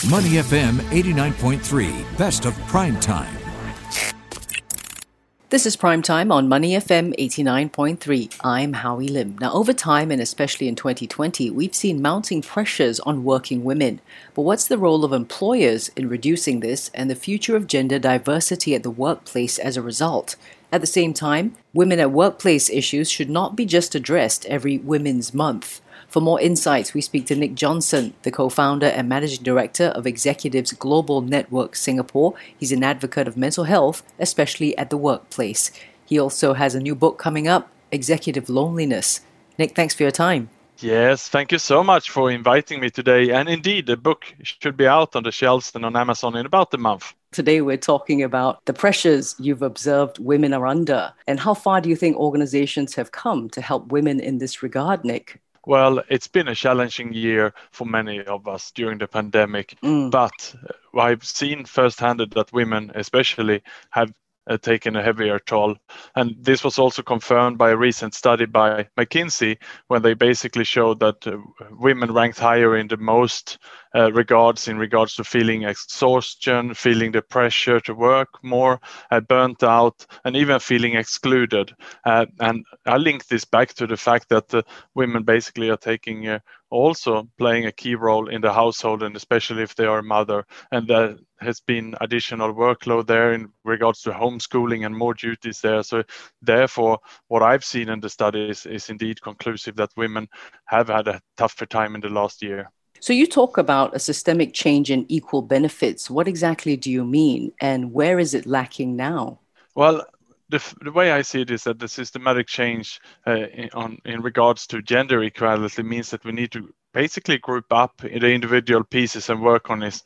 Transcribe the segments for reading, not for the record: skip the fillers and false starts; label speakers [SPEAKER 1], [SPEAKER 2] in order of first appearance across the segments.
[SPEAKER 1] Money FM 89.3, best of prime time.
[SPEAKER 2] This is Prime Time on Money FM 89.3. I'm Howie Lim. Now, over time, and especially in 2020, we've seen mounting pressures on working women. But what's the role of employers in reducing this and the future of gender diversity at the workplace as a result? At the same time, women at workplace issues should not be just addressed every Women's Month. For more insights, we speak to Nick Johnson, the co-founder and managing director of Executives Global Network Singapore. He's an advocate of mental health, especially at the workplace. He also has a new book coming up, Executive Loneliness. Nick, thanks for your time.
[SPEAKER 3] Yes, thank you so much for inviting me today. And indeed, the book should be out on the shelves and on Amazon in about a month.
[SPEAKER 2] Today, we're talking about the pressures you've observed women are under. And how far do you think organizations have come to help women in this regard, Nick?
[SPEAKER 3] Well, it's been a challenging year for many of us during the pandemic, but I've seen firsthand that women especially have taken a heavier toll. And this was also confirmed by a recent study by McKinsey, when they basically showed that women ranked higher in the most regards to feeling exhaustion, feeling the pressure to work more, burnt out, and even feeling excluded. And I link this back to the fact that women basically are taking also playing a key role in the household, and especially if they are a mother. And there has been additional workload there in regards to homeschooling and more duties there. So therefore, what I've seen in the studies is indeed conclusive that women have had a tougher time in the last year.
[SPEAKER 2] So you talk about a systemic change in equal benefits. What exactly do you mean, and where is it lacking now?
[SPEAKER 3] Well, the way I see it is that the systematic change in regards to gender equality means that we need to basically group up the individual pieces and work on it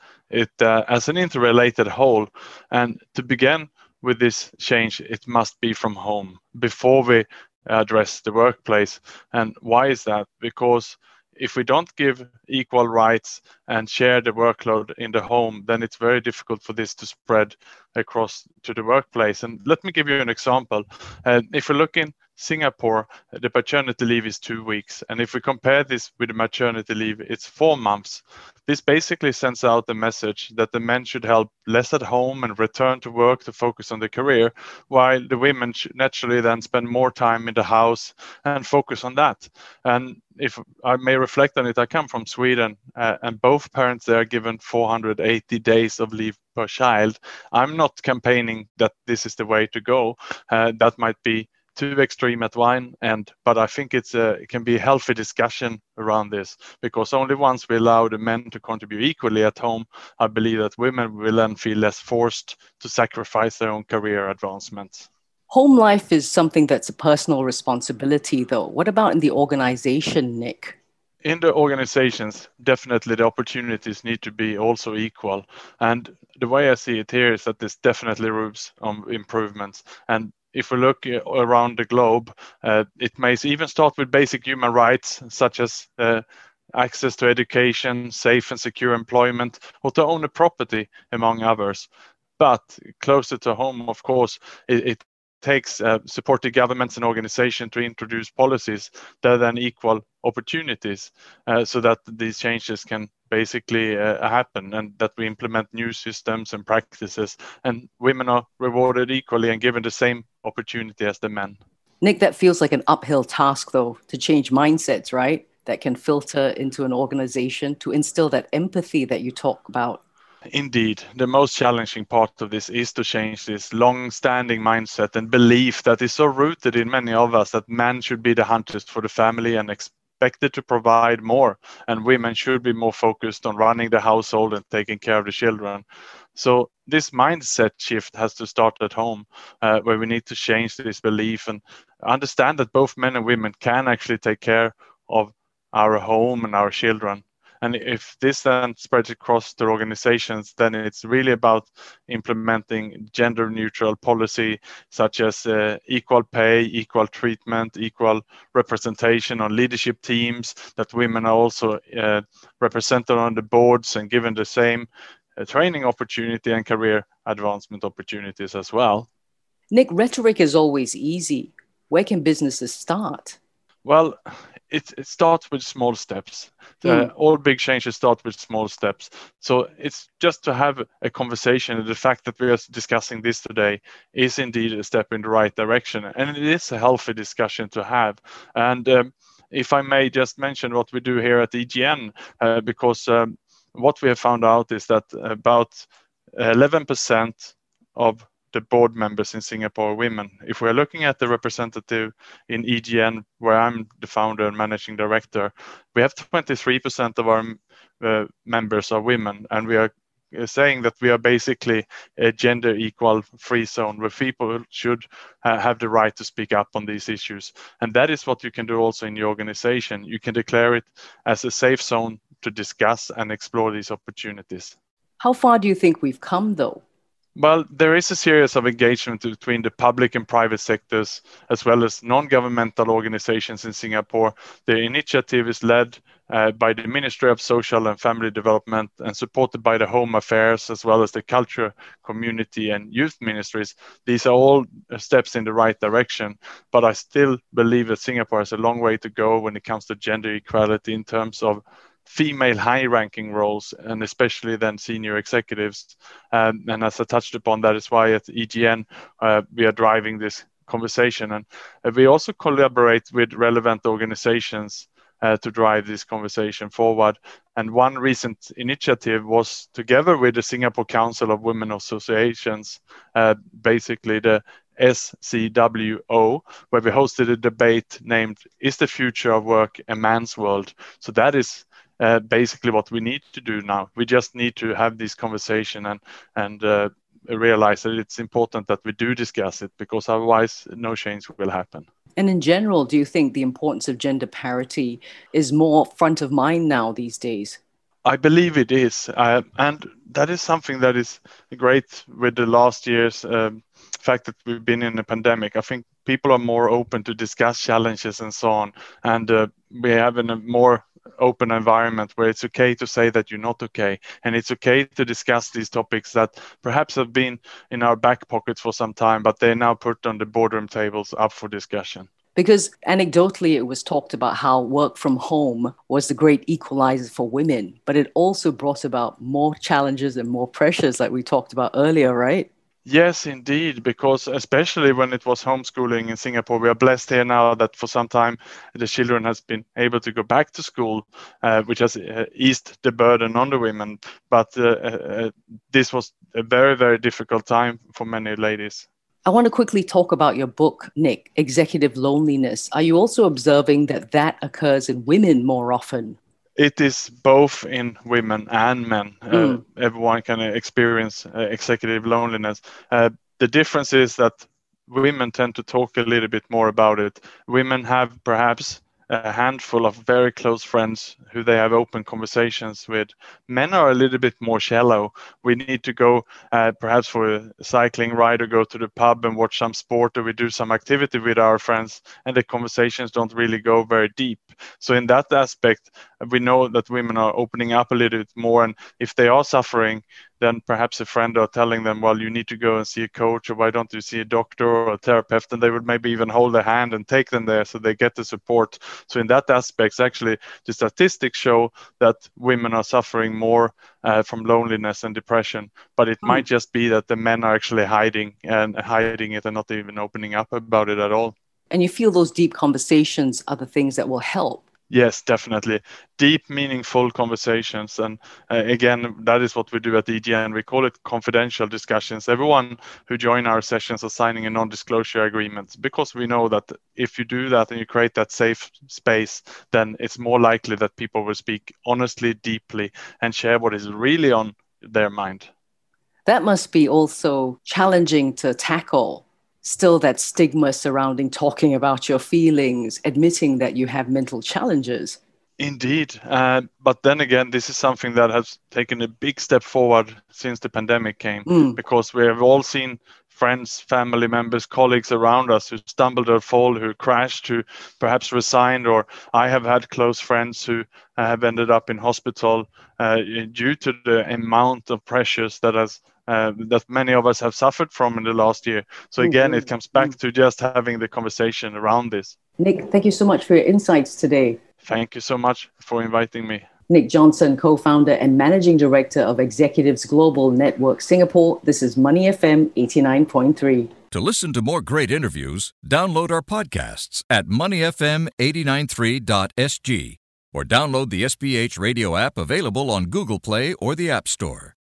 [SPEAKER 3] as an interrelated whole. And to begin with this change, it must be from home before we address the workplace. And why is that? Because if we don't give equal rights and share the workload in the home, then it's very difficult for this to spread across to the workplace. And let me give you an example. If we look in Singapore, the paternity leave is 2 weeks. And if we compare this with the maternity leave, it's 4 months. This basically sends out the message that the men should help less at home and return to work to focus on their career, while the women should naturally then spend more time in the house and focus on that. And if I may reflect on it, I come from Sweden, and both parents there are given 480 days of leave per child. I'm not campaigning that this is the way to go. That might be too extreme at one end, but I think it can be a healthy discussion around this, because only once we allow the men to contribute equally at home, I believe that women will then feel less forced to sacrifice their own career advancements.
[SPEAKER 2] Home life is something that's a personal responsibility, though. What about in the organization, Nick?
[SPEAKER 3] In the organizations, definitely the opportunities need to be also equal. And the way I see it here is that there's definitely rooms on improvements. And if we look around the globe, it may even start with basic human rights, such as access to education, safe and secure employment, or to own a property, among others. But closer to home, of course, it takes supportive governments and organizations to introduce policies that then equal opportunities so that these changes can basically happen, and that we implement new systems and practices, and women are rewarded equally and given the same opportunity as the men.
[SPEAKER 2] Nick, that feels like an uphill task, though, to change mindsets, right? That can filter into an organization to instill that empathy that you talk about.
[SPEAKER 3] Indeed, the most challenging part of this is to change this long-standing mindset and belief that is so rooted in many of us that men should be the hunters for the family and expected to provide more, and women should be more focused on running the household and taking care of the children. So this mindset shift has to start at home, where we need to change this belief and understand that both men and women can actually take care of our home and our children. And if this then spreads across the organizations, then it's really about implementing gender-neutral policy, such as equal pay, equal treatment, equal representation on leadership teams, that women are also represented on the boards and given the same training opportunity and career advancement opportunities as well.
[SPEAKER 2] Nick, rhetoric is always easy. Where can businesses start?
[SPEAKER 3] Well, it starts with small steps. All big changes start with small steps. So it's just to have a conversation. And the fact that we are discussing this today is indeed a step in the right direction. And it is a healthy discussion to have. And if I may just mention what we do here at EGN, because what we have found out is that about 11% of the board members in Singapore are women. If we're looking at the representative in EGN, where I'm the founder and managing director, we have 23% of our members are women, and we are saying that we are basically a gender equal free zone where people should have the right to speak up on these issues. And that is what you can do also in your organization. You can declare it as a safe zone to discuss and explore these opportunities.
[SPEAKER 2] How far do you think we've come, though?
[SPEAKER 3] Well, there is a series of engagement between the public and private sectors, as well as non-governmental organizations in Singapore. The initiative is led by the Ministry of Social and Family Development and supported by the Home Affairs, as well as the Culture, Community and Youth Ministries. These are all steps in the right direction, but I still believe that Singapore has a long way to go when it comes to gender equality in terms of female high-ranking roles, and especially then senior executives. And as I touched upon, that is why at EGN we are driving this conversation. And we also collaborate with relevant organizations to drive this conversation forward. And one recent initiative was together with the Singapore Council of Women Associations, basically the SCWO, where we hosted a debate named "Is the Future of Work a Man's World?" So that is basically what we need to do now. We just need to have this conversation and realize that it's important that we do discuss it, because otherwise no change will happen.
[SPEAKER 2] And in general, do you think the importance of gender parity is more front of mind now these days?
[SPEAKER 3] I believe it is. And that is something that is great with the last year's fact that we've been in a pandemic. I think people are more open to discuss challenges and so on. And we have a more open environment where it's okay to say that you're not okay. And it's okay to discuss these topics that perhaps have been in our back pockets for some time, but they're now put on the boardroom tables up for discussion.
[SPEAKER 2] Because anecdotally, it was talked about how work from home was the great equalizer for women, but it also brought about more challenges and more pressures like we talked about earlier, right?
[SPEAKER 3] Yes, indeed, because especially when it was homeschooling in Singapore, we are blessed here now that for some time the children has been able to go back to school, which has eased the burden on the women. But this was a very, very difficult time for many ladies.
[SPEAKER 2] I want to quickly talk about your book, Nick, Executive Loneliness. Are you also observing that occurs in women more often?
[SPEAKER 3] It is both in women and men. Everyone can experience executive loneliness. The difference is that women tend to talk a little bit more about it. Women have perhaps a handful of very close friends who they have open conversations with. Men are a little bit more shallow. We need to go perhaps for a cycling ride or go to the pub and watch some sport, or we do some activity with our friends, and the conversations don't really go very deep. So in that aspect, we know that women are opening up a little bit more, and if they are suffering, then perhaps a friend are telling them, well, you need to go and see a coach, or why don't you see a doctor or a therapist? And they would maybe even hold their hand and take them there so they get the support. So in that aspect, actually, the statistics show that women are suffering more from loneliness and depression, but it might just be that the men are actually hiding it and not even opening up about it at all.
[SPEAKER 2] And you feel those deep conversations are the things that will help?
[SPEAKER 3] Yes, definitely. Deep, meaningful conversations. And again, that is what we do at EGN. We call it confidential discussions. Everyone who join our sessions are signing a non-disclosure agreement, because we know that if you do that and you create that safe space, then it's more likely that people will speak honestly, deeply, and share what is really on their mind.
[SPEAKER 2] That must be also challenging to tackle. Still that stigma surrounding talking about your feelings, admitting that you have mental challenges.
[SPEAKER 3] Indeed. But then again, this is something that has taken a big step forward since the pandemic came, because we have all seen friends, family members, colleagues around us who stumbled or fall, who crashed, who perhaps resigned, or I have had close friends who have ended up in hospital due to the amount of pressures that many of us have suffered from in the last year. So again, it comes back to just having the conversation around this.
[SPEAKER 2] Nick, thank you so much for your insights today.
[SPEAKER 3] Thank you so much for inviting me.
[SPEAKER 2] Nick Johnson, co-founder and managing director of Executives Global Network Singapore. This is Money FM 89.3.
[SPEAKER 1] To listen to more great interviews, download our podcasts at moneyfm893.sg or download the SPH radio app available on Google Play or the App Store.